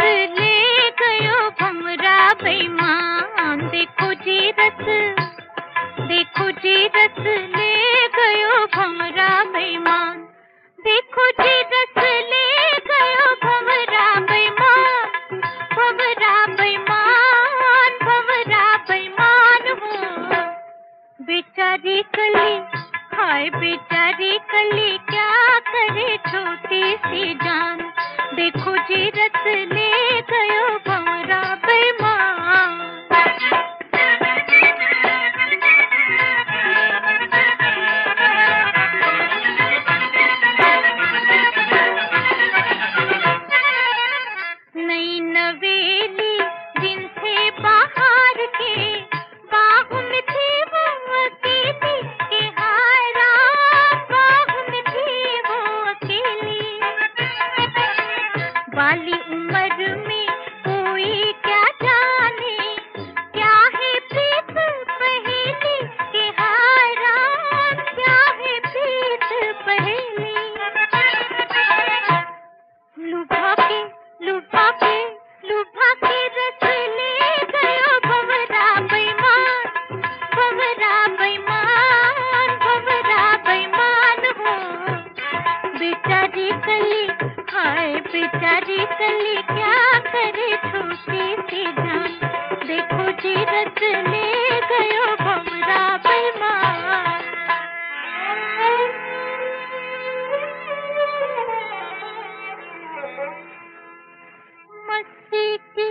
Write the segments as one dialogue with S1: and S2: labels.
S1: ले गयो भमरा बेईमान। देखो जी रस ले गयो भमरा बेईमान। देखो जी रस ले गयो भमरा बेईमान। भमरा बेईमान, भमरा बेईमान हो। बेचारी कली, हाय बेचारी कली, क्या करे छोटी सी जान। देखो जी रस ले गयो भमरा बेईमान। नई नवेली दिन थे बाहर के, बाहों में थी वो अकेली के, हाय राम बाहों में थी वो अकेली। बाली उम्र में कोई क्या जाने, क्या है प्रीत पहेली के, हाय राम क्या है प्रीत पहेली। लुभा के लुभा के लुभा के रस ले गयो भमरा बेईमान। भमरा बेईमान, भमरा बेईमान हो। बेचारी कली, हाय बेचारी कली, क्या करे छोटी सी जान। देखो जी रस ले गयो भमरा बेईमान। मस्ती की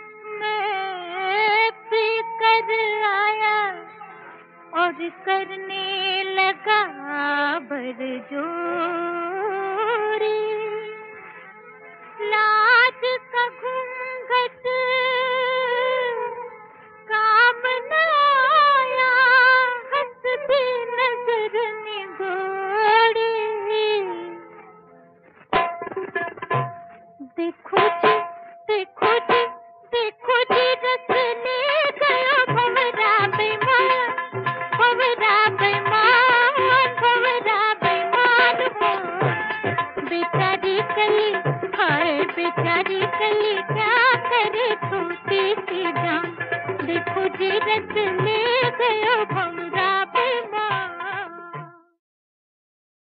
S1: मैं पी कर आया और करने लगा बरजोरी। लाज का घूंघट काम न आया, हंसती नजर निगोरी। देखो जी, देखो जी, देखो जी रस ले गयो भमरा बेईमान। भमरा बेईमान, भमरा बेईमान हो। बेचारी कली, हाय बेचारी कली, क्या करे छोटी सी जान। देखो जी रस ले गयो भमरा।